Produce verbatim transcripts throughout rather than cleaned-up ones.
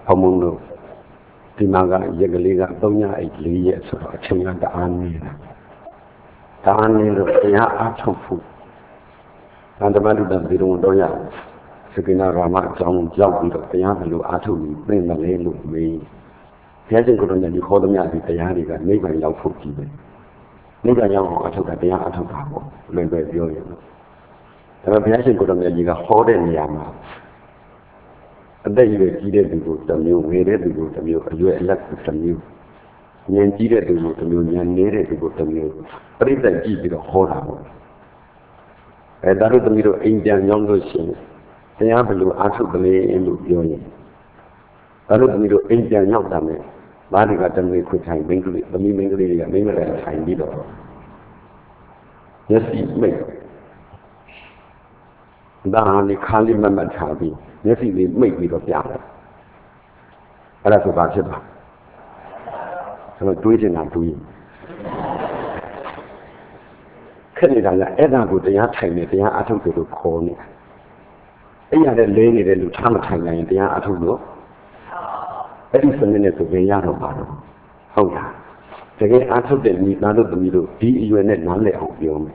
Homuno, Timaga, Yagaliga, Donya, Lee, so a Chinga, the army. The army of the art of food. And the Madu Bidu Doya, Sakina Rama, John, John, the Yamalu, Atu, bring the lane of me. He hasn't got on the Hodomia, the Yariga, make my young folk even. Neither young, I took a day out of Pabo, when we're doing. The hasn't got on the Yiga, Hoden Yama. And then you did to go to you, we did to go to you, you elected from you. You needed to go to you, you needed to go to you. But if I give you the whole hour. And that is the middle Indian young Lucian. They have a little answer the lay in the union. That is the middle Indian young dame. Body got them with quick time, mingle, the mingle, mingle, and time leader. Yes, he may. Down the Kali Mamma Tabi. Yes, he may make me of Yama. And that's about it. So I'm doing and doing. Canada, Edna would the Atene, the Atom to call me. They had a lady that would come to me, the Atom. That is a minute of the Yano Baro. Oh, yeah. The gay Atom that need none of the middle, be you and then none of you.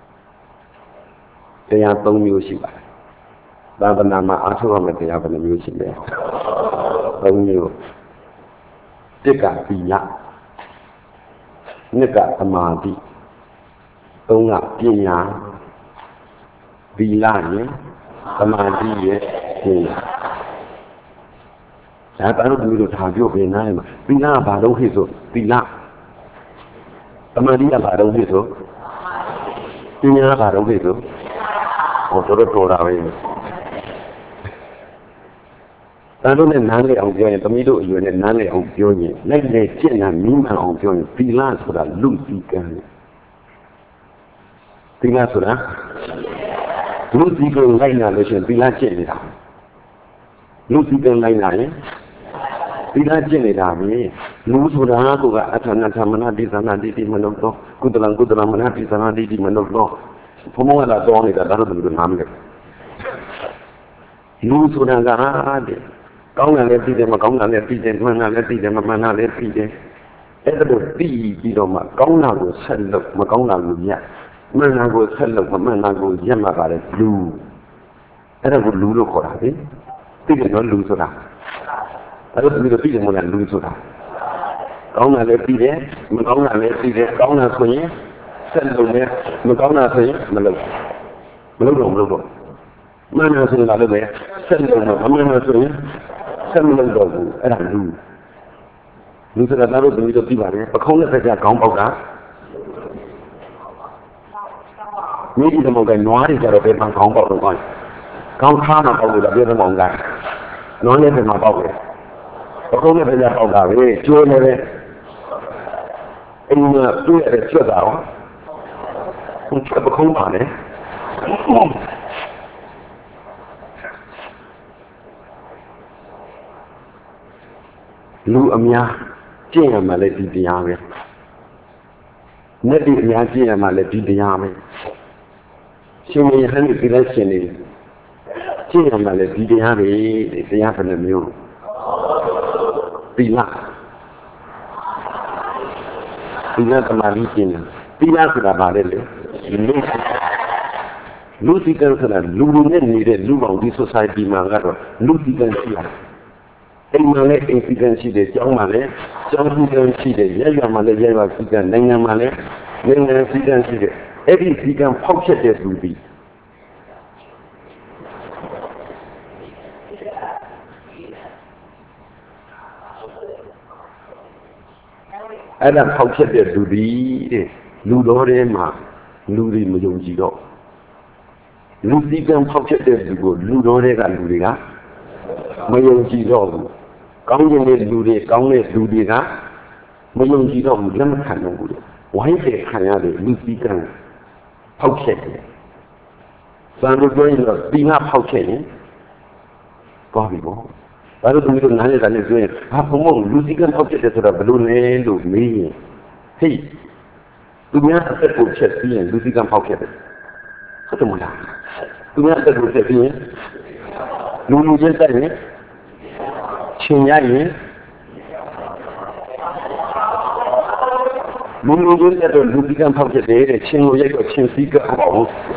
They are don't music. Babanama Atom, they have a music there. Oh, you. Diga Pia Nika Amadi. Ông ngọc kia nhà vì là nhé mà đi thì đã bắt đầu được thảo vô về này mà vì là bà đâu hết rồi vì là mà đi là bà đâu hết rồi vì là bà đâu hết rồi ồ tôi đã trôi ra rồi ta nói nên nán lại ôngပြောnhỉ tôi mới đội rồi nên nán lại ôngပြောnhỉ lấy để chuyện là mình mà ôngပြောnhỉ vì là số là lung tí cả Pila Sura Lucy can line a lesion, Pila Genida. Lucy can line a Pila Genida, Lusura, Atanatamana, Disana, Didi Manoto, Kudalan Kudalamana, Disana, Didi Manoto, Pomola Doni, that other than the Hamlet. Lusura, Gong and let them, Gong and let them, Mana, let them, Mana, let them. Ever be, Bidoma, Gona will send up Magona Luya. Man, I will tell of a man, I will yam about it blue. And I would lose for that. Did not lose that. I don't need a big one and lose that. Gona let be there, Magona let be there, Gona for you. Send them there, Magona for you, Malo. Malo, Malo. Man has another there, send them, a man for you, send them dog, and I lose. Lose another to meet the people, a corner that I come out. Maybe the Mogan Noir is a bit of a combo of one. Come calm about with a bit of Monga. No less than my body. A corner of that of our way, two and a in two at a two hour. And kept a compound, eh? Lu Amia, Jam, my lady, the army. Netty Yaji, my lady, the army. She may have a election in China, the D D R, the Avenue. Pila Pila Maritina, Pila Barelle, Lucy Gansana, Lumen needed Luman, the society Mangaro, Lucy Gansina. Emale, efficiency, the young Malay, John Figan, the young Malay, Figan, Nanga Malay, Nanga Figan. Every vegan pocket that will be. And a pocket that will be Ludorema, Ludi Mujiro. Ludigan pocket that will go Ludore and Ludiga. Mujiro. Counting Ludi, counting Ludiga. Mujiro, Lemon. Why they can't Ludigan? Pocket. So I'm going to be not pocket. Bobby, I don't know none of that is doing. Half a more Ludigan pocket is a balloon end of me. Hey, do we have a settled chest and Ludigan pocket? What the matter? Do we have a settled chest? Do you just say, ချင်းရရင်လူလူချင်းတဲ့လူဒီကံဖောက်ဖြစ်တယ်တဲ့ချင်းကိုရိုက်တော့ချင်းစည်းကပေါ့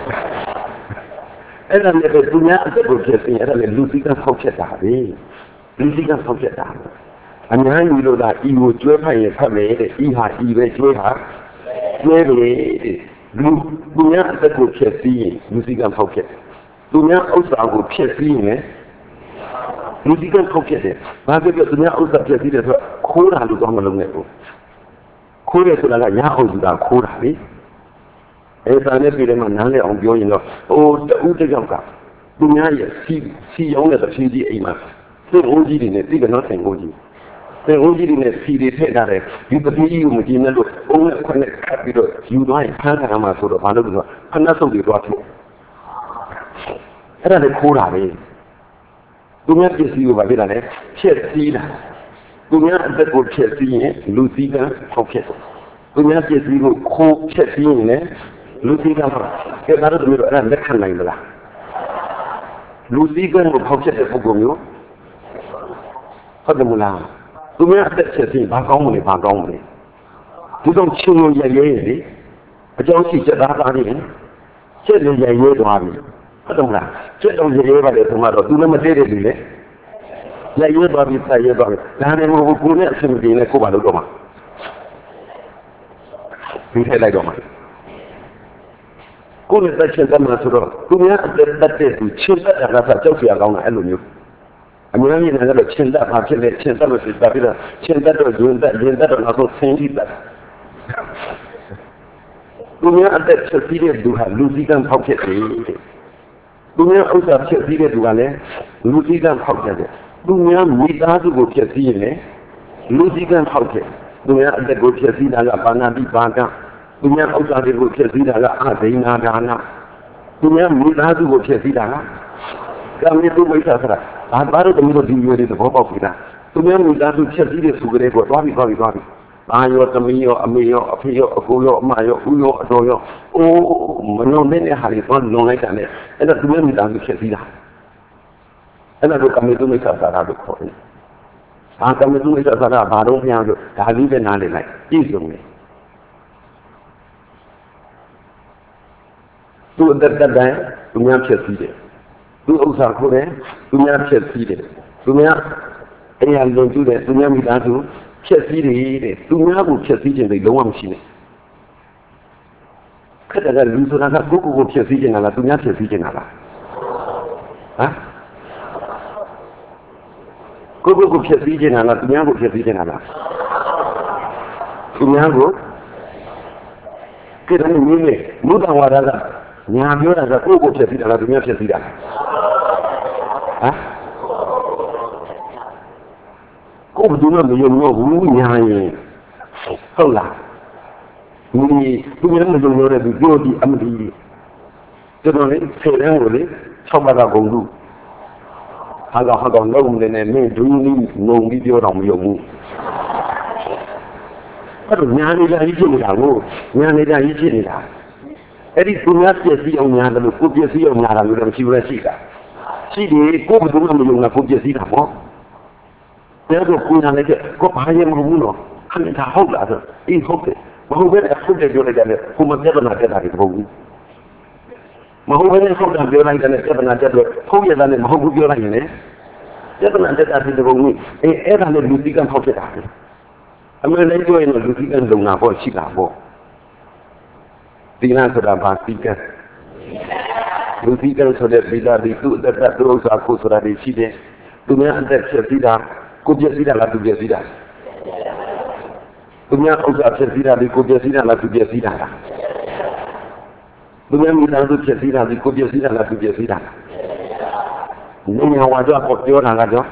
အဲ့ဒါလည်းသူများအသက်ကိုဖြစ်ရင်အဲ့ဒါလည်းလူဒီကံဖောက်ဖြစ်တာပဲလူဒီကံဖောက်ဖြစ်တာအများကြီးလို့ဒါဤကိုကျွဲဖိုက်ရင်ဖတ်မယ်တဲ့ဤဟာဤပဲကျွဲဟာကျွဲပဲတဲ့လူသူများအသက်ကိုဖြစ်ပြီးရင်လူဒီကံဖောက်ဖြစ်သူများဥစ္စာကိုဖြစ်ပြီးရင်လူဒီကံဖောက်ဖြစ်တယ်ဘာဖြစ်လို့သူများဥစ္စာဖြစ်ပြီးတယ်ဆိုခိုးတာလို့တော့မလုပ်နဲ့ဘူးခိုးတယ်ဆိုတာကရအောင်သူကခိုးတာလေအဲဒါနဲ့ပြည်ထဲမှာနားလည်အောင်ပြောရင်တော့ဟိုတူးတစ်ယောက်ကသူများရဲ့စီစီရောင်းတဲ့တဖြည်းဖြည်းအိမ်မှာစိတ်ဟိုးကြီးတွေနဲ့တိကနော်ဆိုင်ဟိုးကြီးစိတ်ဟိုးကြီးတွေနဲ့စီတွေထည့်ထားတယ်ဒီတဖြည်းကြီးကိုမကြည့်နဲ့လို့ဘုံနဲ့ခွနဲ့ခတ်ပြီးတော့ယူသွားရင်ဖမ်းခံရမှာဆိုတော့ဘာလို့လဲဆိုတော့ဖနှက်ဆုပ်တွေသွားထုတ်အဲ့ဒါလည်းခိုးတာပဲသူများပစ္စည်းကိုဘာဖြစ်တာလဲဖြစ်စည်းတာသူများအသက်ကိုဖြစ်စည်းရင်လူစည်းကဖောက်ဖြစ်သူများပစ္စည်းကိုခိုးဖြစ်စည်းရင်လည်းလူစည်းကဖောက်ကဲဒါတော့တို့အဲ့ဒါလက်ခံနိုင်မလားလူစည်းကိုဖောက်ဖြစ်တဲ့ပုဂ္ဂိုလ်မျိုးဟုတ်တယ်မလားသူများအသက်ဖြစ်စည်းဘာကောင်းမလဲဘာကောင်းမလဲဒီတော့ချင်းလို့ရရဲလေအကြောင်းရှိချက်သားသားနေချက်လို့ရရဲသွားပြီဟုတ်တယ်မလားချက်တော့ရရဲပါလေဆိုမှတော့သူလည်းမတည့်တယ်လူလေရရဲသွားပြီဆက်ရဲသွားပြီဒါနဲ့ဘုကိုနဲ့အဆင်ပြေနဲ့ကိုပါလို့တော့မှာဒီထည့်လိုက်တော့မှာကိုယ်နဲ့တက်ချက်တမ်းဆိုတော့သူများအသက်တက်တဲ့သူချင်းတက်တာကကြောက်เสียကောင်းတာအဲ့လိုမျိုးအများကြီးလည်းတော့ချင်းတက်ပါဖြစ်လေချင်းတက်လို့ဖြစ်တာပြီးတော့ချင်းတက်တော့ဂျွန်းတက်ဂျင်းတက်တော့နောက်ဆုံးဆင်းပြီးတက်သူများအသက်ချက်ပြီးတဲ့သူဟာလူစည်းကံဖောက်ဖြစ်တယ်တဲ့သူများဥစ္စာဖြစ်ပြီးတဲ့သူကလည်းလူစည်းကံဖောက်တယ်သူများမိသားစုကိုဖြစ်ပြီးရင်လည်းလူစည်းကံဖောက်တယ်သူများအသက်ကိုဖြစ်ပြီးတာကဘာနာတိဘာကသူများဥစ္စာတွေကိုဖြစ်ပြီးတာကအဒိနာဒါနသူများမိသားစုကိုဖြစ်ပြီးတာကကမေတုဝိသသရဘာဘာလို့တမျိုးဒီမျိုးတွေသဘောပေါက်ပြီလားသူများမိသားစုဖြစ်ပြီးတဲ့သူကလေးကိုသွားပြီးသွားပြီးသွားပြီးဘာရောသမီးရောအမေရောအဖေရောအကိုရောအမရောဦးရောအတော်ရောအိုးမနှုံတဲ့ဟာတွေသွားလွန်လိုက်တာနဲ့အဲ့ဒါသူများမိသားစုဖြစ်ပြီးတာအဲ့ဒါကိုကမေတုဝိသသရလို့ခေါ်တယ်ဘာကမေတုဝိသသရဘာတော့မရလို့ဒါလေးပဲနားလည်လိုက်ပြည့်စုံတယ်သူအသက်တိုင်းသူများဖြစ်ပြီးတယ်သူဥစ္စာခိုးတယ်သူများဖြစ်ပြီးတယ်သူများအရာလွန်ကျူးတယ်သူများမိသားစုဖြစ်ပြီးတယ်တဲ့သူများကိုဖြစ်ပြီးခြင်းတွေလုံးဝမရှိနဲ့ခက်တဲ့လူဆိုတာကကိုယ့်ကိုယ်ကိုဖြစ်ပြီးခြင်းလားသူများဖြစ်ပြီးခြင်းလားဟမ်ကိုယ့်ကိုယ်ကိုဖြစ်ပြီးခြင်းလားသူများကိုဖြစ်ပြီးခြင်းလားသူများကိုကဲတယ်မြင်နေဘုဒ္ဓဝါဒကညာပြောတာကကိုယ့်ကိုဖြစ်ပြီးတာလားသူများဖြစ်ပြီးတာဟမ်ကိုယ်ဘယ်သူမှမယုံတော့ဘူးညာရင်ဟုတ်လားဒီသူများမယုံတော့တဲ့သူပြောပြီးအမလီတော်တော်လေးဖေရန်ကိုလေ၆ပါးကဂုံလူဟာကဟာကောင်လုံးနေနဲ့မင်းဒူးနီးငုံပြီးပြောတော့မယုံဘူးအဲ့တော့ညာနေတာကြီးဖြစ်နေတာကိုညာနေတာကြီးဖြစ်နေတာအဲ့ဒီသူများပြည့်စည်အောင်ညာတယ်လို့ကိုပြည့်စည်အောင်ညာတာလို့လည်းမရှိဘူးလေရှိတာရှိတယ်ကိုဘယ်သူမှမယုံတာကိုပြည့်စည်တာပေါ့ဒါတော့ကိုညာလည်းကိုဘာရဲမဟုတ်ဘူးနော်ခဏထားဟုတ်လားဆိုအေးဟုတ်တယ်မဟုတ်ဘဲအခုတည်းပြောလိုက်တယ်ကိုမပြတ်နာတက်တာဒီမဟုတ်ဘူးမဟုတ်ဘဲဟုတ်တယ်ပြောလိုက်တယ်ပြတ်နာတက်တော့ဟုတ်ရတယ်လည်းမဟုတ်ဘူးပြောလိုက်ရင်လေပြတ်နာတက်တာဒီဘုံကြီးအေးအဲ့ဒါလည်းလူတိကံဖောက်ဖြစ်တာအမှန်လည်းပြောရင်လူတိကံလုံတာပေါ့ရှိတာပေါ့ဒီနာဆိုတာဘာတိကံလူတိကံဆိုတဲ့ဗိလာဒီသူ့တက်တူဥစ္စာကိုဆိုတာရှိတယ်သူများအသက်ဖြစ်ပြီးတာကိုပြည့်စည်တာလားသူပြည့်စည်တာသူများဥစ္စာဖြစ်စည်းတာဒီကိုပြည့်စည်တာလားသူပြည့်စည်တာလားသူများမိသားစုဖြစ်စည်းတာဒီကိုပြည့်စည်တာလားသူပြည့်စည်တာလားနေညာဝါကြကိုပြောတာကတော့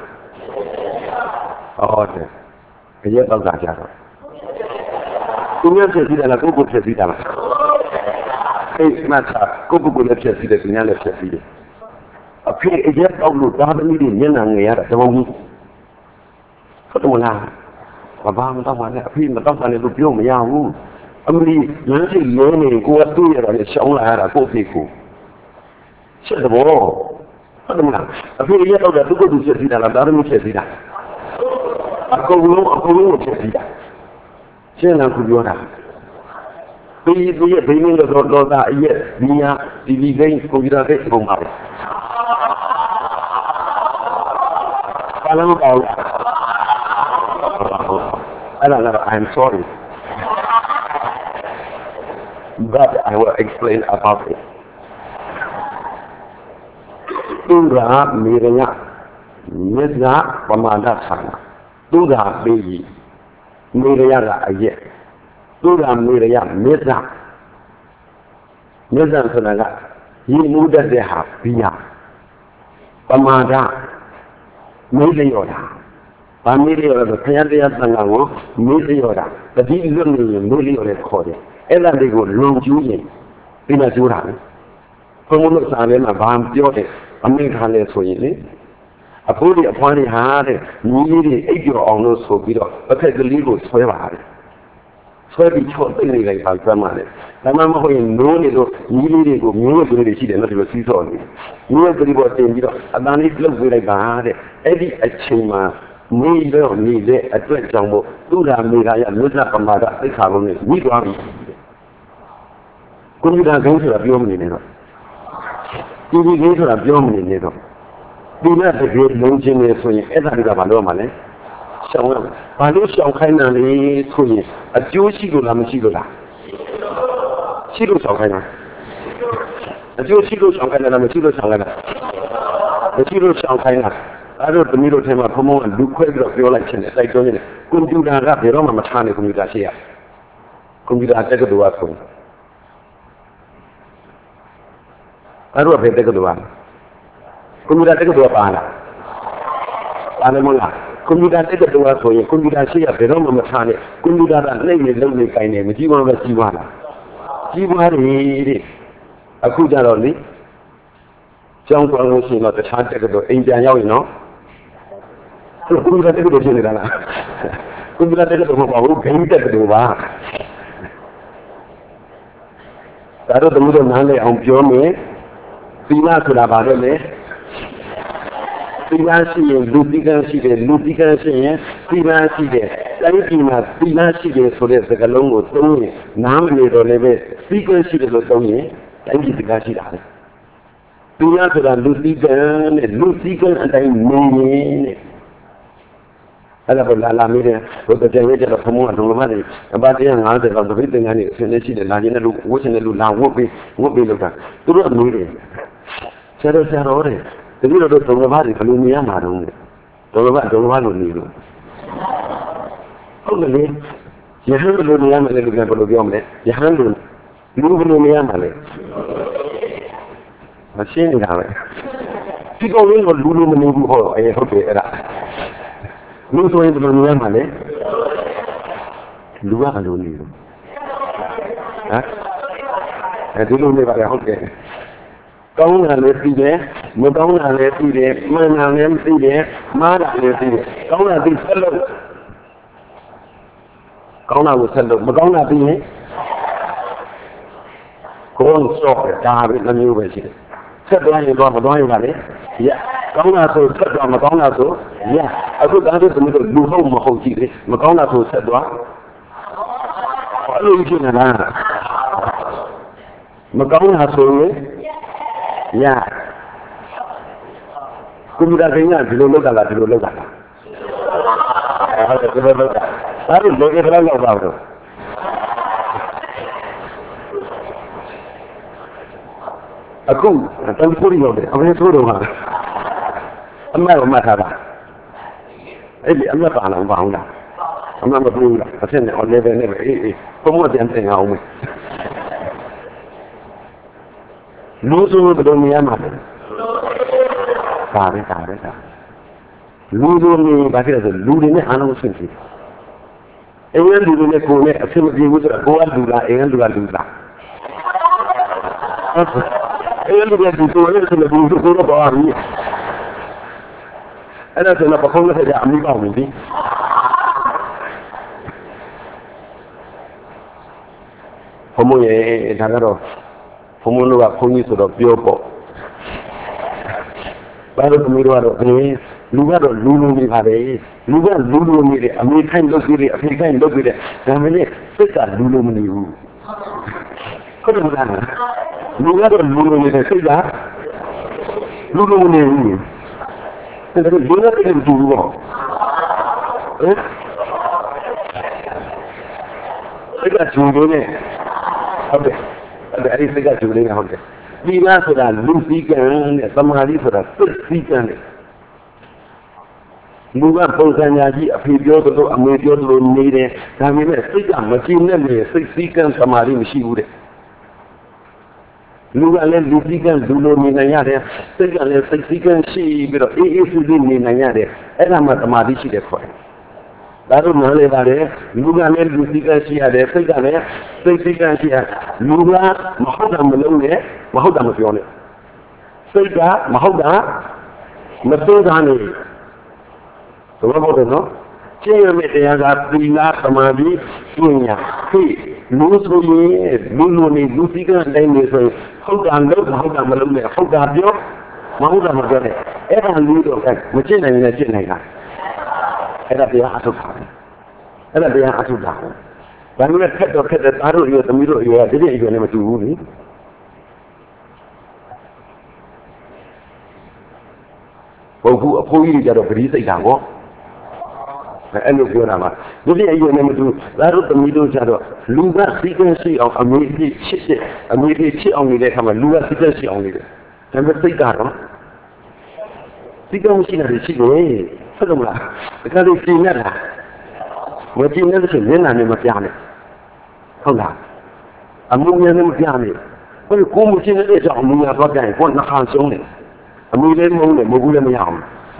ဟုတ်တယ်အရက်တော့ကြတော့သူများဖြစ်စည်းတာလားကိုကိုဖြစ်စည်းတာလားအေးမှတ်တာကိုကိုကိုလည်းဖြစ်စည်းတယ်သူများလည်းဖြစ်စည်းတယ်အဖေအရက်တော့လို့သားသမီးတွေမျက်နှာငယ်ရတာတပုံကြီးဟုတ်တယ်မလားဘာမှမတော့ပါနဲ့အဖေမတော့ပါနဲ့လို့ပြောမရဘူးအမလီလမ်းစိတ်လဲနေကိုကတွေ့ရတာနဲ့ရှောင်းလာရတာကိုဖေကိုရှက်တော့ဟုတ်တယ်မလားအဖေရတော့သူကသူဖြစ်စီတာလားဒါသမီးဖြစ်စီတာကုန်လုံးအကုန်လုံးကိုဖြစ်ပြီးတာရှင်းလားခုပြောတာဒီဒီရဲ့ဘိန်းလေးတော့တော့တာအရဲ့ဒီညာဒီဒီကိန်းကွန်ပျူတာကိန်းပုံပါပဲဘာလို့မကောင်းလဲအဲ့ဒါကတော့ I'm sorry but I will explain about it သူကမေရညမြတ်ကပမာဒဆာနာသူကပေးမေရယကအရဲ့သူကမေရယမြတ်မြတ်ဆိုတာကရည်မှုတတ်တဲ့ဟာဘီယာပမာဒမေးလျော်တာဗာမေးလျော်တော့ခရတရားသံဃာကိုမေးလျော်တာတတိလွတ်နေရင်မေးလျော်တဲ့ခေါ်တယ်အဲ့ဒါတွေကိုလွန်ကျူးရင်ပြီးမှကျိုးတာလေဘုံဘုံလို့စာထဲမှာဗာပြောတယ်အမိန့်ထားလဲဆိုရင်လေအဖိုးတွေအဖွားတွေဟာတဲ့ညီလေးတွေအိပ်ကျော်အောင်လို့ဆိုပြီးတော့တစ်ခါကလေးကိုဆွဲပါတယ်ဆွဲပြီးချော့သိနေလိုက်ပါကြမ်းပါလေဒါမှမဟုတ်ရင်နိုးနေလို့ညီလေးတွေကိုမျိုးဝဲကလေးတွေရှိတယ်နော်ဒီလိုစီးစော်နေမျိုးဝဲကလေးပေါ်တင်ပြီးတော့အတန်လေးလှုပ်ပေးလိုက်ပါတဲ့အဲ့ဒီအချိန်မှာနေတော့နေတဲ့အတွက်ကြောင့်မို့သူ့ဓာမေဃာယလွတ်လပ်ပမာဒသိက္ခာလုံးနဲ့ညှိသွားပြီကွန်ပျူတာကိန်းဆိုတာပြောမနေနဲ့တော့တီဗီကိန်းဆိုတာပြောမနေနဲ့တော့ဒီနဲ့တကယ်လုံးချင်းနေဆိုရင်အဲ့ဒါတွေကဘာလို့မှလဲရှောင်းရမယ်ဘာလို့ရှောင်းခိုင်းတာလဲဆိုရင်အကျိုးရှိလို့လားမရှိလို့လားရှိလို့ရှောင်းခိုင်းတာအကျိုးရှိလို့ရှောင်းခိုင်းတာလားမရှိလို့ရှောင်းခိုင်းတာမရှိလို့ရှောင်းခိုင်းတာအဲ့တော့တမီးတို့ထဲမှာဘုံဘုံကလူခွဲပြီးတော့ပြောလိုက်ခြင်းနဲ့တိုက်တွန်းနေတယ်ကွန်ပျူတာကဘယ်တော့မှမထားနဲ့ကွန်ပျူတာရှိရကွန်ပျူတာတက်ကတူပါဆိုအဲ့တော့ဘယ်တက်ကတူပါကွန်ပျူတာတက်ကတူပါလားပါမယ်မလားကွန်ပျူတာတက်ကတူပါဆိုရင်ကွန်ပျူတာရှိရဘယ်တော့မှမထားနဲ့ကွန်ပျူတာကနှိမ့်နေလုံးနေကိုင်းနေမကြည့်ပါဘူးကြည့်ပါလားကြည့်ပါလေတဲ့အခုကြတော့လေကျောင်းသွားလို့ရှိရင်တော့တခြားတက်ကတူအိမ်ပြန်ရောက်ရင်နော်ကွန်ပျူတာတက်ကတူဖြစ်နေတာလားကွန်ပျူတာတက်ကတူမဟုတ်ဘူးဂိမ်းတက်ကတူပါဒါတော့တမှုတော့နားလည်အောင်ပြောမယ်သီလဆိုတာဘာလဲလဲသီလရှိရင်လူတိကံရှိတယ်လူတိကံရှိရင်သီလရှိတယ်တိုင်းပြည်မှာသီလရှိတယ်ဆိုတဲ့စကားလုံးကိုသုံးရင်နားမနေတော့လည်းပဲသီကံရှိတယ်လို့သုံးရင်တိုင်းပြည်သီလရှိတာလေသီလဆိုတာလူတိကံနဲ့လူတိကံအတိုင်းနေရင်တဲ့အဲ့ဒါကိုလာလာမိတယ်ဘုဒ္ဓကျမ်းရဲ့ကျတော့ဘုံကဒုံလမတွေအပါတရား၅၀လောက်သတိသင်္ကန်းတွေအစဉ်နဲ့ရှိတယ်လာခြင်းနဲ့လူဝှက်ခြင်းနဲ့လူလာဝှက်ပြီးဝှက်ပြီးလောက်တာသူတို့အနည်းတယ်ဆရာတော်ဆရာတော်တွေတတိယတော့ဒုံလမတွေဘယ်လိုမြင်ရမှာတော့ဒုံလမဒုံလမလို့နေလို့ဟုတ်ကဲ့ယဟန်လိုမြင်ရမယ်လို့ဘယ်လိုပြောမလဲယဟန်လိုလူဘယ်လိုမြင်ရမှာလဲမရှင်းနေတာပဲဒီကောင်လေးကလူလိုမနေဘူးဟောအဲဟုတ်တယ်အဲ့ဒါလူဆိုရင်ဘယ်လိုမြင်ရမှာလဲလူကဘယ်လိုနေလို့ဟမ်အဲဒီလိုနေပါလေဟုတ်တယ်ကောင်းတာလည်းသိတယ်မကောင်းတာလည်းသိတယ်မှန်တာလည်းသိတယ်မှားတာလည်းသိတယ်ကောင်းတာသိဆက်လို့ကောင်းတာကိုဆက်လို့မကောင်းတာသိရင်ကိုယ်စော့ဒါပဲနှမျိုးပဲရှိတယ်ဆက်သွားရင်တော့မသွားရင်ကလေရကောင်းတာဆိုဆက်သွားမကောင်းတာဆိုရအခုဒါဆိုသမီးတို့လူဟုတ်မဟုတ်ကြည့်လေမကောင်းတာဆိုဆက်သွားအဲ့လိုကြည့်နေလားမကောင်းတာဆိုရင်ရကွန်ပျူတာကိန်းကဒီလိုလုပ်တာလားဒီလိုလုပ်တာလားဟုတ်တယ်ဒီလိုလုပ်တာဒါလို့လောကဓာတ်လောက်ပါတော့အခုတန်ဖိုးရောက်တယ်အမေဆိုးတော့ဟာအမေကမှတ်ထားတာအဲ့ဒီအမေပါလားမပါဘူးလားအမေမဘူးလားအထက်နဲ့ level နဲ့ပဲအေးအေးဘုံမပြန်တင်အောင်မယ်လူဆိုဘယ်လိုမြင်ရမှာလဲဒါပဲဒါပဲဒါလူဆိုနေဘာဖြစ်လဲဆိုလူတွေနဲ့အားလုံးဆင့်ပြီအင်းလူတွေနဲ့ကိုယ်နဲ့အဖြစ်မပြေဘူးဆိုတော့ကိုယ်ကလူလားအင်းလူကလူလားအင်းလူကလူဆိုရင်ဆိုလို့လူဆိုတော့ပါပြီအဲ့ဒါဆိုတော့ပခုံးလက်ထက်ကအမိကောင်းပြီဘုံမရဲ့ဒါကတော့ဘုံမလို့ကခွန်ကြီးဆိုတော့ပြောပေါ့ဘာလို့သမီးတို့ကတော့အင်းလူကတော့လူလူနေပါပဲလူကလူလူနေတယ်အမေခိုင်းလုပ်ပြီးတယ်အဖေခိုင်းလုပ်ပြီးတယ်ဒါမှလည်းစိတ်ကလူလူမနေဘူးဟုတ်တယ်မလားလူကတော့လူလူနေတယ်စိတ်ကလူလူမနေဘူးဒါကလူကတည်းကတူတော့ဟမ်စိတ်ကဂျူနေတယ်ဟုတ်တယ်အဲ့ဒီစိတ်ကဂျူနေတယ်ဟုတ်တယ်ဒီလားဆိုတာလူစည်းကံနဲ့သမာဓိဆိုတာစိတ်စည်းကံနဲ့လူကပုံစံညာကြီးအဖေပြောသလိုအမေပြောသလိုနေတယ်ဒါပေမဲ့စိတ်ကမကြည်နဲ့နေစိတ်စည်းကံသမာဓိမရှိဘူးတဲ့လူကလည်းလူစည်းကံလူလိုနေနိုင်ရတယ်စိတ်ကလည်းစိတ်စည်းကံရှိပြီးတော့အေးအေးဆေးဆေးနေနိုင်ရတယ်အဲ့ဒါမှသမာဓိရှိတယ်ခေါ်တယ်ဒါတို့နားလေပါတယ်လူကလည်းလူစည်းကံရှိရတယ်စိတ်ကလည်းစိတ်စည်းကံရှိရလူကမဟုတ်တာမလုံးနဲ့မဟုတ်တာမပြောနဲ့စိတ်ကမဟုတ်တာမသိတာနေဘယ်လိုဟုတ်တယ်နော်ကျင့်ရမယ့်တရားကသီလသမာဓိပညာဖိလူဆိုရင်လူလူနေလူစည်းကံတိုင်းနေဆိုဟုတ်တာလုံးမဟုတ်တာမလုံးနဲ့ဟုတ်တာပြောမဟုတ်တာမပြောနဲ့အဲ့ဒါလူတော့မကျင့်နိုင်ရင်ကျင့်နိုင်တာအဲ့ဒါတရားအထုတ်တာအဲ့ဒါတရားအထုတ်တာဘာလို့လဲခက်တော့ခက်တယ်သားတို့ရောသမီးတို့ရောဒီနေ့အရွယ်နဲ့မတူဘူးလေဘုတ်ဘူးအဖိုးကြီးတွေကြတော့ဂရီးစိတ်တာပေါ့အဲ့လိုပြောတာမှာဒီနေ့အရွယ်နဲ့မတူသားတို့သမီးတို့ကြတော့လူကစီကံရှိအောင်အမေကြီးချစ်ချစ်အမေကြီးချစ်အောင်နေတဲ့အခါမှာလူကစီကံရှိအောင်နေတယ်ဒါပေမဲ့စိတ်ကတော့စီကံရှိတာရှိတယ်ဟုတ်တယ်မလားဒါကြလို့ကျင်နေတာမကျင်တဲ့ဆိုမျက်နှာနဲ့မပြနဲ့ဟုတ်လားအမှုများနဲ့မပြနဲ့ဘယ်ကိုမကျင်တဲ့ကြောင့်အမှုများသွားကြရင်ကိုယ်နှခါဆုံးတယ်အမှုလေးမဟုတ်နဲ့မဟုတ်ဘူးလည်းမရအောင်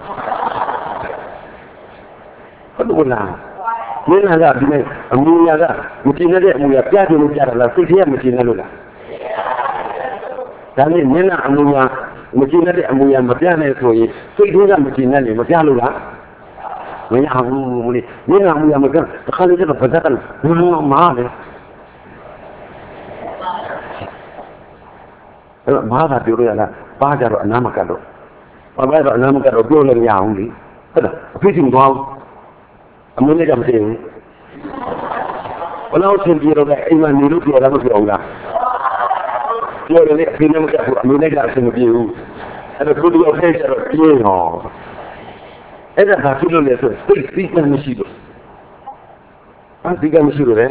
ဟုတ်တယ်လားမျက်နှာကဒီနေ့အမှုများကမကျင်တဲ့အမှုများပြတယ်လို့ပြတာလားစိတ်ထဲကမကျင်နဲ့လို့လားဒါနဲ့မျက်နှာအမှုများမကျင်တဲ့အမှုများမပြနဲ့ဆိုရင်စိတ်ထဲကမကျင်နဲ့လေမပြလို့လားမရဘူးလေမျက်နှာမူရမကတခါလေကျတော့ဗဒတ်ကမားလေအဲ့မားကပြောရလားပါကြတော့အနာမကတ်တော့ဘာပဲတော့အနာမကတ်တော့ပြောလို့မရဘူးလေဟုတ်လားအဖေချင်းသွားအမင်းလည်းမသိဘူးဘလို့သင်ပြေတော့အိမ်မှာနေလို့ပြောတာမပြောဘူးလားပြောတယ်လေအဖေလည်းမကတ်ဘူးအမင်းလည်းအဆင်မပြေဘူးအဲ့တော့သူတို့အဖေကျတော့ပြေးတော့အဲ့ဒါဘာဖြစ်လို့လဲဆိုစိတ်စိတ်ကမရှိလို့အစိတ်ကမရှိလို့လေ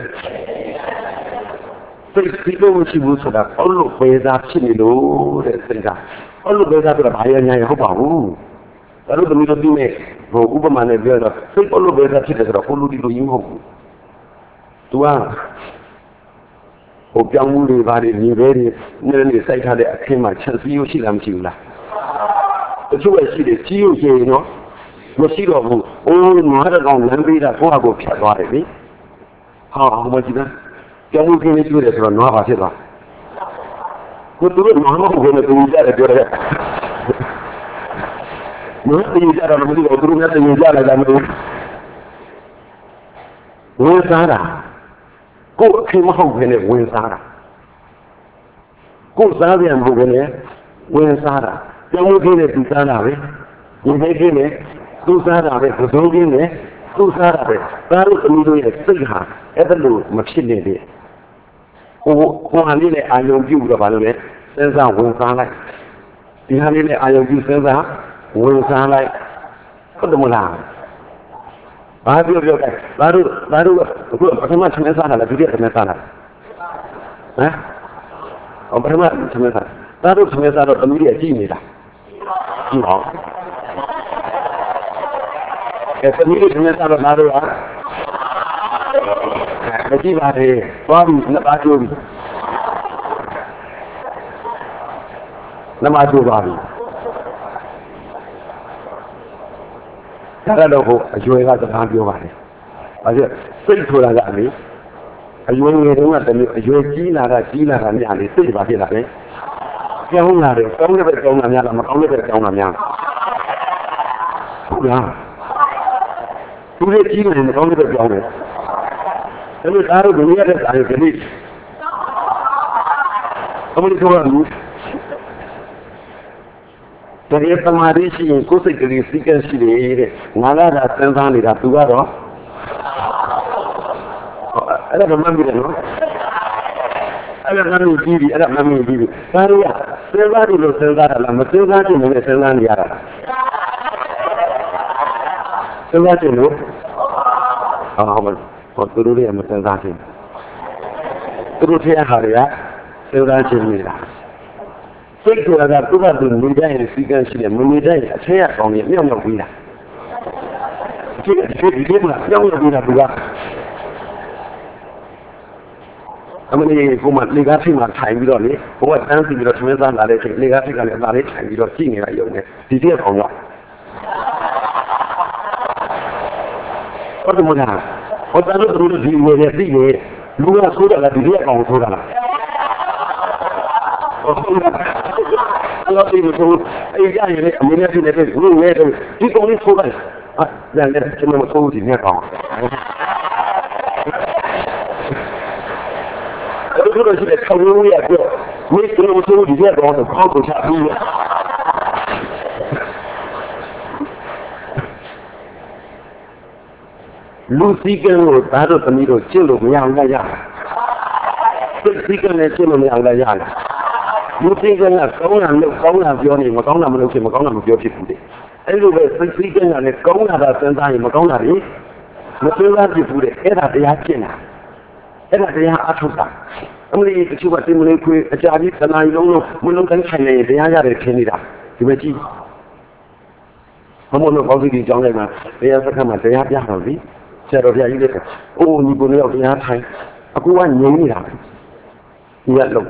စိတ်စိတ်ကမရှိဘူးဆိုတာအလို့ပဲသားဖြစ်နေလို့တဲ့စိတ်ကအလို့ပဲသားဆိုတာဘာရညာရဟုတ်ပါဘူးဒါလို့တမီးတို့ဒီနေ့ဟိုဥပမာနဲ့ပြောတော့စိတ်အလို့ပဲသားဖြစ်တယ်ဆိုတော့ကိုလူဒီလိုရင်းမဟုတ်ဘူး तू ကဟိုပြောင်းမှုတွေဘာတွေညီပဲတွေနည်းနည်းစိုက်ထားတဲ့အခင်းမှာချက်စည်းရရှိလားမရှိဘူးလားတချို့ပဲရှိတယ်ကြီးရုပ်ရှိရင်တော့မရှိတော့ဘူးအိုးနွားတကောင်လမ်းပေးတာကိုယ့်ဟာကိုယ်ဖြတ်သွားတယ်လေဟာဟိုမှာကြည့်นะကြောင်မှုခင်းလေးတွေ့တယ်ဆိုတော့နွားပါဖြစ်သွားကိုသူတို့နွားမဟုတ်ဘူးနဲ့သူကြတယ်ပြောတယ်နွားသူကြတော့မသိဘူးသူတို့လည်းသူကြလိုက်တာမဟုတ်ဘူးဝင်စားတာကိုယ်အခင်းမဟုတ်ဘဲနဲ့ဝင်စားတာကိုယ်စားပြန်မဟုတ်ဘဲနဲ့ဝင်စားတာကြောင်မှုခင်းနဲ့သူစားတာပဲဒီနေ့ခင်းနဲ့သူစားတာပဲဘုံကင်းနဲ့သူစားတာပဲဒါလို့သမီးတို့ရဲ့စိတ်ဟာအဲ့ဒါလို့မဖြစ်နေသေးဟိုဟိုဟာလေးနဲ့အာယုံပြုပြီးတော့ဗာလို့လဲစဉ်းစားဝင်စားလိုက်ဒီဟာလေးနဲ့အာယုံပြုစဉ်းစားဝင်စားလိုက်ဟုတ်တယ်မလားဘာပြောပြောကဲဒါတို့ဒါတို့အခုပထမသမင်းစားတာလားဒုတိယသမင်းစားတာဟမ်အော်ပထမသမင်းစားဒါတို့သမင်းစားတော့သမီးတွေကြည့်နေတာကြည့်အောင်အဲသမီးတွေသမင်းစားတော့ဒါတို့ကမကြည့်ပါနဲ့သွားပြီးနှစ်ပါးကျိုးပြီးနှစ်ပါးကျိုးပါပြီဒါကတော့ဟိုအရွယ်ကစကားပြောပါတယ်။ဘာဖြစ်စိတ်ဆိုတာကအမေအရွယ်ငယ်တုန်းကတမျိုးအရွယ်ကြီးလာတာကြီးလာတာများလေစိတ်ဘာဖြစ်လာလဲ။ကြောင်းလာတယ်ကောင်းတဲ့ဘက်ကောင်းတာများလားမကောင်းတဲ့ဘက်ကောင်းတာများဟုတ်လား။သူတွေကြီးနေမကောင်းတဲ့ဘက်ကောင်းတယ်။ဒါပေမဲ့အားလုံးဒုညတဲ့အားကလေးအမလို့ပြောရဘူး Dari temari si ku segeri sikan si deh, ngalah datang sana dah tu baru. Ada nama bila no? Ada nama diri, ada nama diri. Baru ya, selva dulu selva dalam, selva tu mana selva ni ada. Selva tu no? Ah, apa? Apa tu dia macam selva tu? Tu dia hari ya, selva tu ni lah. Sektor ada tu baru muda yang sikan si deh, muda yang saya kau ni, ni orang muda. Dia dia pula, yang orang muda juga. Amani kumat legasi mak cai bila ni, kuat tansi bila sementar lari cai legasi kalau lari cai bila cing ni ayam ni, dia kau nak. Kau tu mana? Kau tahu terus di mana di ni, luar sudah lah dia kau sudah lah. Kalau dia tu, ayah ni, amani ni ni, lu ni tu, dia kau ni sudah. Ah, jangan jangan cuma tahu di ni kau. Kalau tu sudah tahu ya tu, ni kalau tahu dia dah tahu kau tu siapa dia. Lusikan lo taruh temiro cilo yang lain. Lusikan le cilo yang lain. Lusikan le kau nak kau nak biar ni, kau nak mana kau kau nak biar siapa dia. Elu lusikan le kau nak datang tadi, kau nak ni, macam mana siapa dia? Era dia cina. Era dia aturan. Amri cuba timulai kui jadi tanah ilmu mulung kan kaya dia ada kini dah. Cuma ci. Kamu nak kau di jangan mana? Dia sekarang dia dia hari. Saya dia ini. Oh ni boleh dia Thai. Aku wan ni dah. Dia lo.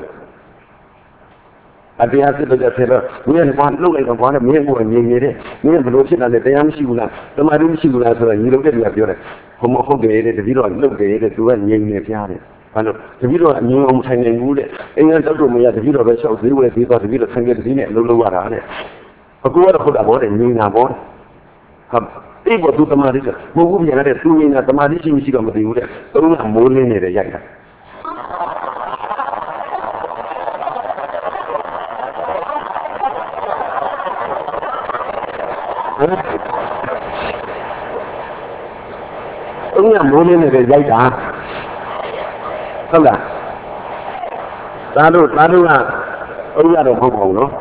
Ada hasil belajar saya. Ni yang buat lo yang buat ni yang buat ni ni deh. Ni yang belum sih nanti dia mesti guna. Temari mesti guna sebab ni lo dia dia biar. Kamu kau gaya deh, jadi lo lo gaya deh tuan ni ni biar. Kalau sebelum ni orang China ni, enggak tahu tu macam sebelum besok sebelum itu sebelum sebelum China ni lalu luar ada. Aku ada kau dah boleh ni nak boleh. Hab, ibu tu temari tu, mungkin yang ada tu ni nak temari sih mesti kamu tahu deh. Tahu nak boleh ni deh jadi. Tahu nak boleh ni deh jadi dah. Không à? Ta đâu, ta đâu là ông ra đâu không hồng nó.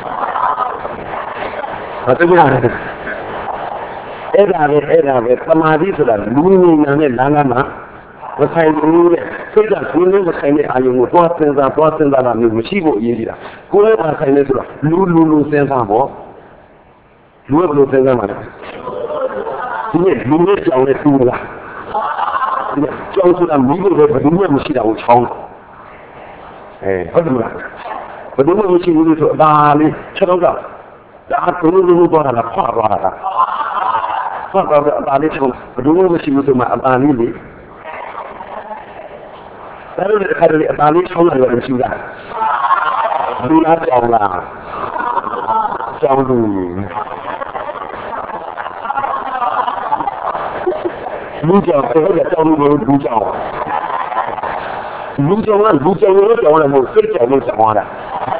Và tôi nói này, ê ra về, ê ra về, samadhi sudah, luni nane langa ma, và thay luni, tôi đã cuốn lên và thay này ai dùng một toa sen ra, toa sen ra làm mình một chi bộ gì đi đó, cuốn lên và thay này sudah, lu lu lu sen ra bỏ, lu lu sen ra mà, thế này lu lu cháu này tu là. Trong sudah minggu ber dunia mesti dah ucang. Eh, apa tu? Berdua mesti dulu tu dah ni, cerita tak? Dah dulu dulu baru nak faham baru nak. Faham baru dah ni tu. Berdua mesti dulu mak dah ni ni. Lalu kalau dah ni semua dah mesti dah. Dunia jauh lah. Jauh dulu. Lu jauh, saya dah tahu lu lu jauh. Lu jauh lah, lu jauh lu jauh lah, mau kerja lu jauh lah.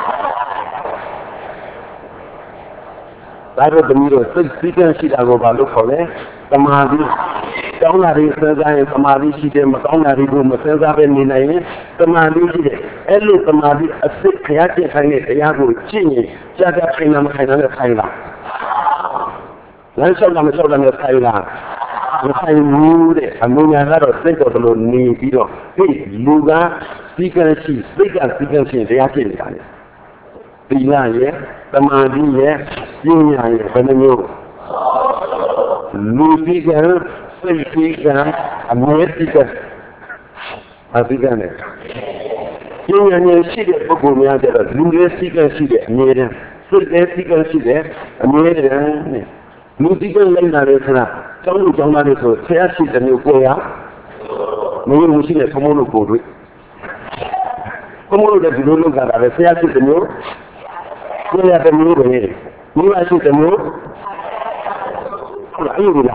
Lalu demikian, sekian sih dah gua balu kole, temari, tahu nari sejarah temari sih dia, tahu nari gua sejarah ni ni, temari sih dia, elu temari asik kaya je kaya kaya gua cini, jaga kaya nama kaya nama kaya lah. Lalu saya nama saya nama kaya lah. Saya muda, kami yang ada sektor belum ni itu, hei, luga, sikan si, sikan sikan si, dia kini kan. Bila ye, temadi ye, sinya ye, benar. Lu sikan, sikan, amir sikan, sikan ye. Sinya ye si dia bukan yang ada, lu sikan si dia, amir, sikan si dia, amir ye. Musikan lain ada sana. Jangan jangan ada tu. Saya sih jadi upaya. Mungkin musiknya kamu lu bodoh. Kamu lu dah dulu kan ada. Saya sih jadi. Saya ada mulu ni. Mulu sih jadi. Kalau ini lah.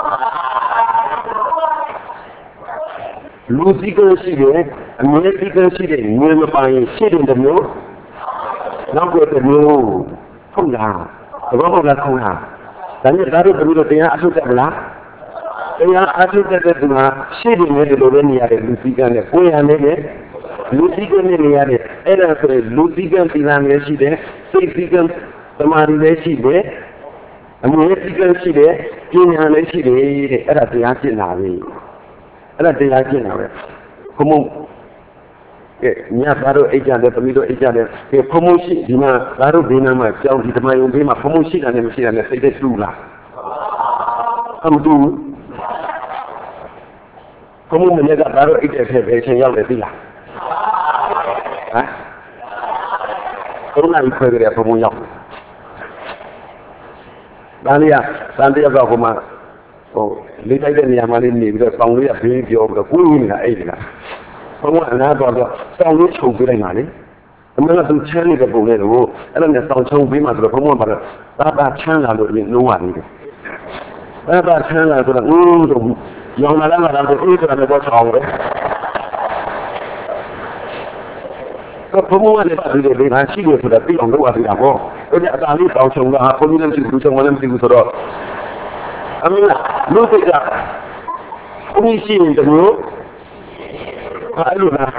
Musikan sih dia. Musikan sih dia. Musikan paling sih dia jadi. Nampak jadi. Không là ဘောကခေါင်းဟာဒါနဲ့ဒါတို့တပည့်တို့တရားအထုတ်တယ်မလားတရားအထုတ်တဲ့သူဟာရှေ့နေတယ်လို့လည်းနေရတယ်လူစည်းကမ်းနဲ့ကိုယ်ရနေတယ်လူစည်းကမ်းနဲ့နေရတယ်အဲ့ဒါဆိုရင်လူစည်းကမ်းပြည်လာလည်းရှိတယ်စိတ်စည်းကမ်းသမာဓိလည်းရှိတယ်အမှုစည်းကမ်းရှိတယ်ပညာလည်းရှိတယ်တဲ့အဲ့ဒါတရားကျင့်တာပဲအဲ့ဒါတရားကျင့်တာပဲဘုံဘုံကဲညသားတို့အိတ်ကြတယ်သမီးတို့အိတ်ကြတယ်ကဲဘုံဘုံရှိဒီမှာသားတို့ဘေးနားမှာကြောင်းဒီဓမ္မယုံဘေးမှာဘုံဘုံရှိတာနဲ့မရှိတာနဲ့စိတ်သက်တူလားအမတူဘုံဘုံမနေ့ကသားတို့အိတ်တဲ့ဖက်ပဲအချိန်ရောက်တယ်သိလားဟမ်ဘုံနာခွဲကြတယ်ဘုံဘုံရောက်ဒါလေးကတန်တရားကဟိုမှာဟိုလေးတိုက်တဲ့နေရာမှာလေးနေပြီးတော့ဆောင်းလေးကဘေးပြောပြီးတော့ကိုယ်ဝင်နေတာအဲ့ဒီကဘုံကအနာတော့ဆောင်းလေးချုပ်ပေးလိုက်ပါလေအမှန်ကသူချမ်းနေတဲ့ပုံလေးတော့အဲ့ဒါနဲ့ဆောင်းချုံပေးမှဆိုတော့ဘုံကဘာလဲသာသာချမ်းလာလို့ပြင်နှုံးပါနေတယ်သာသာချမ်းလာဆိုတော့ဦးတော့ရောင်လာလာတော့အေးဆိုတာလည်းတော့ဆောင်းတယ်တော့ဘုံကလည်းပါတယ်လေဟာရှိလို့ဆိုတာပြီးအောင်လုပ်ရတာပေါ့အဲ့ဒါအသာလေးဆောင်းချုံကဟာဘုံကြီးလည်းမရှိဘူးချုံလည်းမရှိဘူးဆိုတော့အမေလူစိတ်ကဘုံရှိရင်တမျိုးအဲ့လိုလား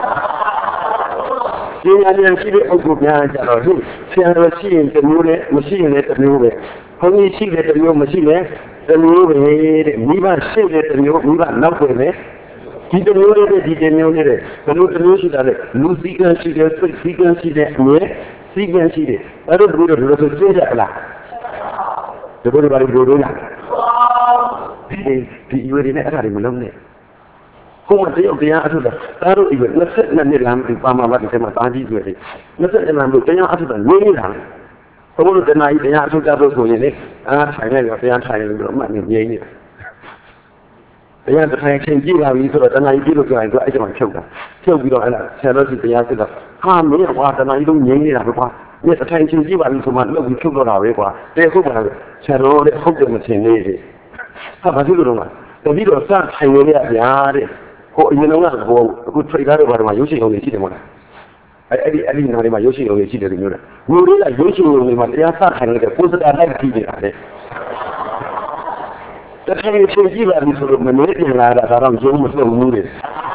ဒီညာဉာဏ်ရှိတဲ့အုပ်ကိုများကြတော့ဟိဆရာတော်ရှိရင်တမျိုးနဲ့မရှိရင်လည်းတမျိုးပဲဘုန်းကြီးရှိတဲ့တမျိုးမရှိလည်းတမျိုးပဲတဲ့မိဘရှိတဲ့တမျိုးမိဘနောက်ွယ်ပဲဒီတမျိုးလေးဒီတမျိုးလေးတဲ့ဘယ်လိုတမျိုးရှိတာလဲလူစည်းကမ်းရှိတဲ့စိတ်စည်းကမ်းရှိတဲ့အမြဲစည်းကမ်းရှိတဲ့အဲ့လိုတမျိုးတို့ဆိုကျင့်ကြလားဒီလိုတွေပါလို့ပြောလားဒီဒီရွေးနေအဲ့ဒါတွေမလုံးနဲ့ဘုံတရုတ်တရားအထုတာသားတို့အိမ်ကနှစ်နှစ်လမ်းဒီပါမှာပါဒီထဲမှာတားကြီးတွေ့တယ်နှစ်နှစ်လမ်းလို့တရားအထုတာငင်းနေတာဘုံတို့တဏှာကြီးတရားအထုတာလို့ဆိုရင်လေအားထိုင်လိုက်တော့တရားထိုင်လို့အမှတ်နဲ့ငြိမ်းနေတာတရားထိုင်ချင်းကြည့်လာပြီဆိုတော့တဏှာကြီးကြည့်လို့ပြောရင်သူအဲ့ကျမှဖြုတ်တာဖြုတ်ပြီးတော့အဲ့ဒါဆရာတော်ကြီးတရားစစ်တော့ဟာမင်းကွာတဏှာကြီးလုံးငြိမ်းနေတာပဲကွာဒီအထိုင်ချင်းကြည့်ပါပြီဆိုမှလောက်ပြီးဖြုတ်တော့တာပဲကွာတဲ့ဟုတ်ပါလားဆရာတော်လည်းဟုတ်တယ်မထင်သေးဘူးဟာဘာဖြစ်လို့တော့တပည့်တော်စထိုင်နေရဗျာတဲ့ဟိုအရင်ကဟိုအခုထိတ်ကားတော့ဘာမှရုပ်ရှင်ရုံတွေရှိတယ်မို့လားအဲ့အဲ့ဒီအဲ့ဒီနားလေးမှာရုပ်ရှင်ရုံတွေရှိတယ်မျိုးလားမျိုးလေးကရုပ်ရှင်ရုံတွေမှာတရားစထိုင်နေတဲ့ပိုစတာလိုက်ကြည့်နေတာလေတခါကြီးချင်းကြည့်ပါလို့ဆိုလို့မနေပြင်လာတာဒါတော့ရုံမလှုပ်ဘူးတဲ့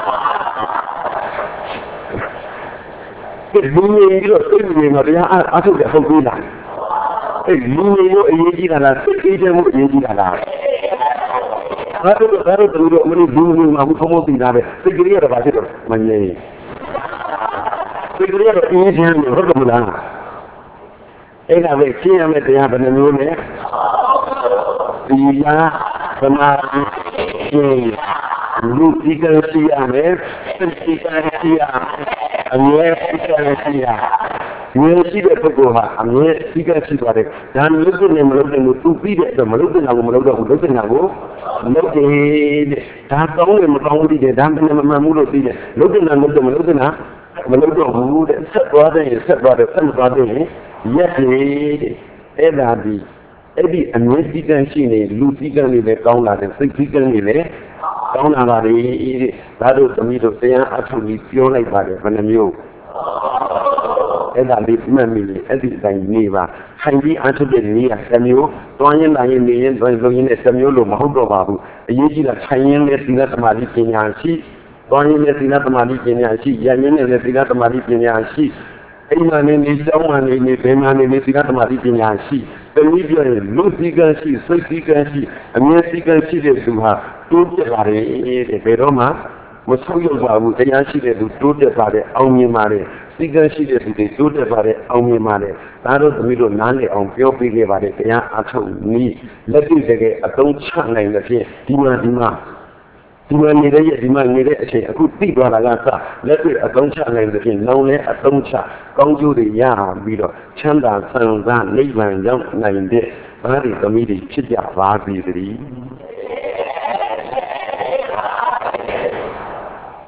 ဒီလူကြီးတို့စိတ်ကြီးမှာတရားအားထုတ်တဲ့ဟုတ်ပြီလားအဲ့လူကြီးရောအရေးကြီးတာလားစိတ်ကြီးတယ်မို့အရေးကြီးတာလားဘာလို့ဘာလို့တူတော့မလို့လူလူမှာဘုံဘုံသိတာပဲစိတ်ကလေးရတာဘာဖြစ်တော့မငြိမ်စိတ်ကလေးရတော့အင်းချင်းလို့ဟုတ်တယ်မလားအဲ့ဒါပဲရှင်းရမယ့်တရားဘယ်နှမျိုးလဲဒီလားသမာဓိရှင်းလူဒီကရှိရမယ်စိတ်ဒီကရှိရအမြဲဒီကရှိရမြဲရှိတဲ့ပုဂ္ဂိုလ်ဟာအမြဲဒီကရှိသွားတယ်ဒါမျိုးလုပ်နေမလုပ်နေလို့သူပြီးတဲ့အတွက်မလုပ်တဲ့ငါကိုမလုပ်တော့ဘူးလုပ်တဲ့ငါကိုလုပ်တယ်တဲ့ဒါကောင်းတယ်မကောင်းဘူးတည်တယ်ဒါမှမမှန်ဘူးလို့သိတယ်လုပ်တဲ့ငါလုပ်တယ်မလုပ်တဲ့ငါမလုပ်တော့ဘူးတဲ့ဆက်သွားတဲ့ဆက်သွားတယ်ဆက်မသွားတဲ့ရက်တယ်တဲ့အဲ့ဒါဒီအဲ့ဒီအမြဲစည်းကမ်းရှိနေလူစည်းကမ်းတွေလည်းကောင်းလာတယ်စိတ်စည်းကမ်းတွေလည်းကောင်းလာပါလေတဲ့ဒါတို့သမီးတို့တရားအထုပြီးပြောလိုက်ပါတယ်ဘယ်နှမျိုးအဲ့ဒါလေးမှတ်မိလေအဲ့ဒီအတိုင်းနေပါခိုင်ပြီးအထုတဲ့နေရာတစ်မျိုးတွန်းရင်တိုင်းနေရင်တွန်းလုံးရင်နဲ့တစ်မျိုးလို့မဟုတ်တော့ပါဘူးအရေးကြီးတာခိုင်ရင်လည်းသီလသမာဓိပညာရှိတွန်းရင်လည်းသီလသမာဓိပညာရှိရရင်လည်းသီလသမာဓိပညာရှိအိမ်မှာနေနေကျောင်းမှာနေနေဘယ်မှာနေနေသီလသမာဓိပညာရှိတနည်းပြောရင်လူစည်းကမ်းရှိစိတ်စည်းကမ်းရှိအမြဲစည်းကမ်းရှိတဲ့သူဟာတိုးတက်လာတယ်တဲ့ဘယ်တော့မှမဆုတ်ယုတ်ပါဘူးတရားရှိတဲ့သူတိုးတက်ပါတယ်အောင်မြင်ပါတယ်စီကံရှိတဲ့သူတွေတိုးတက်ပါတယ်အောင်မြင်ပါတယ်ဒါတို့သမီးတို့နားလည်အောင်ပြောပြခဲ့ပါတယ်တရားအထုတ်နည်းလက်တွေ့တကယ်အသုံးချနိုင်တဲ့ဖြင့်ဒီမှာဒီမှာဒီမှာနေတဲ့ဒီမှာနေတဲ့အချိန်အခုသိသွားတာကစလက်တွေ့အသုံးချနိုင်တဲ့ဖြင့်နောင်လဲအသုံးချကောင်းကျိုးတွေရပြီးတော့ချမ်းသာဆန္ဒနိဗ္ဗာန်ရောက်နိုင်တဲ့ဘာတွေသမီးတွေဖြစ်ကြပါစေတည်း